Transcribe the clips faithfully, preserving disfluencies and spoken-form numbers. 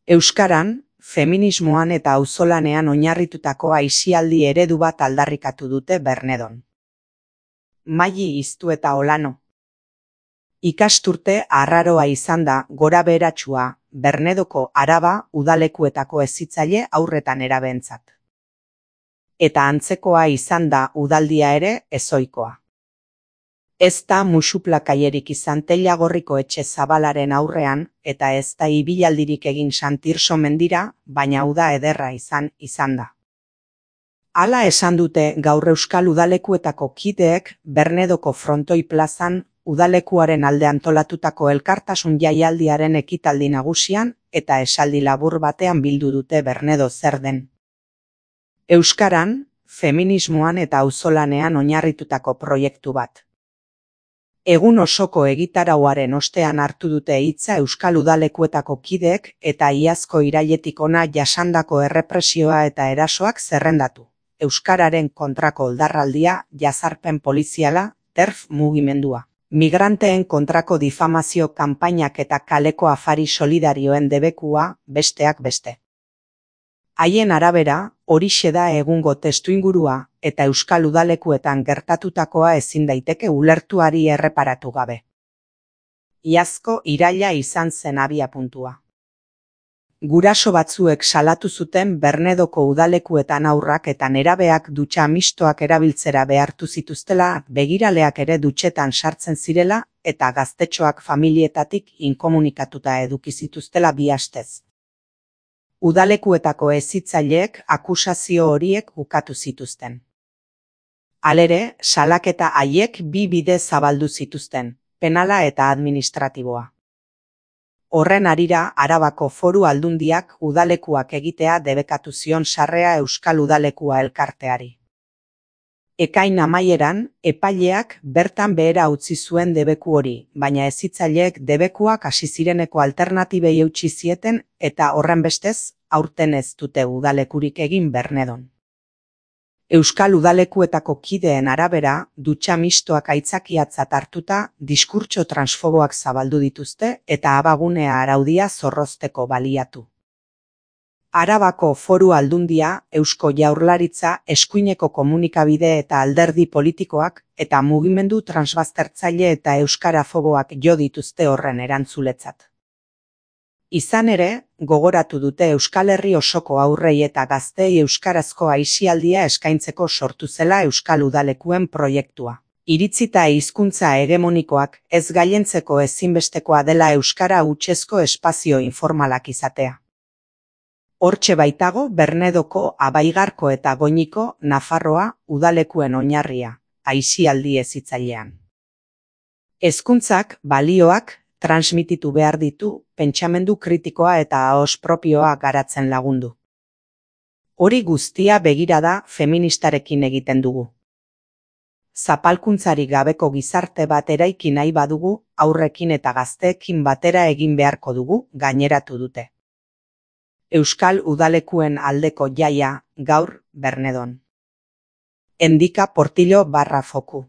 Euskaran, feminismoan eta auzolanean oinarritutako aisialdi eredu bat aldarrikatu dute Bernedon. Maili Iztu eta Olano. Ikasturte arraroa izan da gora beheratsua Bernedoko Araba udalekuetako hezitzaile haurretan erabentzat. Eta antzekoa izan da udaldia ere ezoikoa. Ez da musuplakaierik izan Tellagorriko etxe zabalaren aurrean eta ez da ibilaldirik egin Santirso mendira, baina uda ederra izan izan da. Hala esan dute gaur Euskal udalekuetako kideek Bernedoko Frontoi plazan udalekuaren alde antolatutako elkartasun jaialdiaren ekitaldi nagusian eta esaldi labur batean bildu dute Bernedo zer den. Euskaran, feminismoan eta auzolanean oinarritutako proiektu bat. Egun osoko egitarauaren ostean hartu dute hitza Euskal udalekuetako kideek eta iazko irailetik hona jasandako errepresioa eta erasoak zerrendatu. Euskararen kontrako oldarraldia, jazarpen poliziala, TERF mugimendua. Migranteen kontrako difamazio kanpainak eta kaleko afari solidarioen debekua, besteak beste. Haien arabera, horixe da egungo testuingurua eta Euskal udalekuetan gertatutakoa ezin daiteke ulertuari erreparatu gabe. Iazko iraila izan zen abiapuntua. Guraso batzuek salatu zuten Bernedoko udalekuetan haurrak eta nerabeak dutxa mistoak erabiltzera behartu zituztela, begiraleak ere dutxetan sartzen zirela eta gaztetxoak familietatik inkomunikatuta eduki zituztela bi astez. Udalekuetako hezitzaileek akusazio horiek ukatu zituzten. Halere, salaketa haiek bi bide zabaldu zituzten, penala eta administratiboa. Horren harira Arabako Foru Aldundiak udalekuak egitea debekatu zion sarrea Euskal Udalekua elkarteari. Ekain amaieran, epaileak bertan behera utzi zuen debeku hori, baina hezitzaileek debekuak hasi zireneko alternatibei eutsi zieten eta horrenbestez, aurten ez dute udalekurik egin Bernedon. Euskal udalekuetako kideen arabera, dutxa mistoak aitzakiatzat hartuta, diskurtso transfoboak zabaldu dituzte eta abagunea araudia zorrozteko baliatu. Arabako Foru Aldundia, Eusko Jaurlaritza, eskuineko komunikabide eta alderdi politikoak eta mugimendu transbaztertzaile eta euskarafoboak jo dituzte horren erantzuletzat. Izan ere, gogoratu dute Euskal Herri osoko haurrei eta gazteei euskarazko aisialdia eskaintzeko sortu zela Euskal udalekuen proiektua. Iritzita hizkuntza hegemonikoak ez gailentzeko ezinbestekoa dela euskara hutsezko espazio informalak izatea. Hortxe baitago Bernedoko Abaigarko eta Goñiko, Nafarroa, udalekuen oinarria, aisialdi hezitzailean. Hezkuntzak, balioak, transmititu behar ditu, pentsamendu kritikoa eta ahos propioa garatzen lagundu. Hori guztia begirada feministarekin egiten dugu. Zapalkuntzari gabeko gizarte bat eraiki nahi badugu, aurrekin eta gazteekin batera egin beharko dugu, gaineratu dute. Euskal udalekuen aldeko jaia, gaur, Bernedon. Endika Portillo barra foku.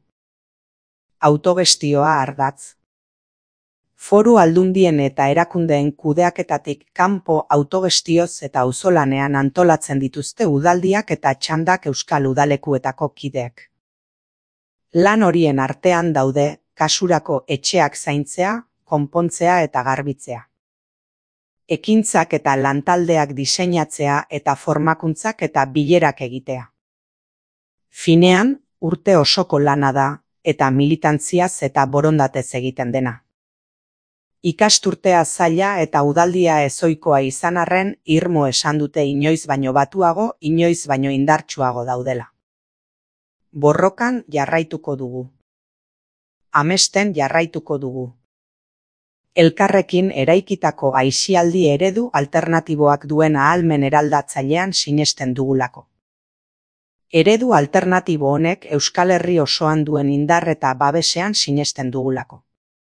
Autogestioa ardatz. Foru aldundien eta erakundeen kudeaketatik kanpo autogestioz eta auzolanean antolatzen dituzte udaldiak eta txandak Euskal udalekuetako kideek. Lan horien artean daude, kasurako etxeak zaintzea, konpontzea eta garbitzea. Ekintzak eta lantaldeak diseinatzea eta formakuntzak eta bilerak egitea. Finean, urte osoko lana da, eta militantziaz eta borondatez egiten dena. Ikasturtea zaila eta udaldia ezoikoa izan arren, irmo esan dute inoiz baino batuago, inoiz baino indartsuago daudela. Borrokan jarraituko dugu. Amesten jarraituko dugu. Elkarrekin eraikitako aisialdi eredu alternatiboak duen ahalmen eraldatzailean sinesten dugulako. Eredu alternatibo honek Euskal Herri osoan duen indar eta babesean sinesten dugulako.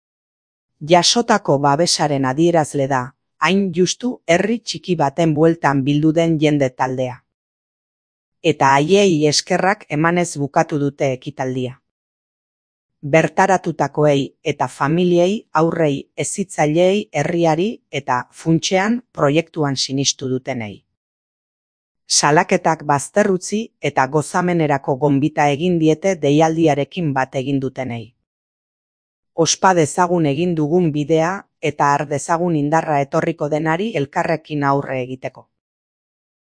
Jasotako babesaren adierazle da, hain justu herri txiki baten bueltan bildu den jende taldea. Eta haiei eskerrak emanez bukatu dute ekitaldia. bertaratutakoei eta familiei, aurrei, hezitzaileei, herriari eta funtsean proiektuan sinistu dutenei. Salaketak bazter utzi eta gozamenerako gonbita egin diete deialdiarekin bat egin dutenei. Ospa dezagun egin dugun bidea eta har dezagun indarra etorriko denari elkarrekin aurre egiteko.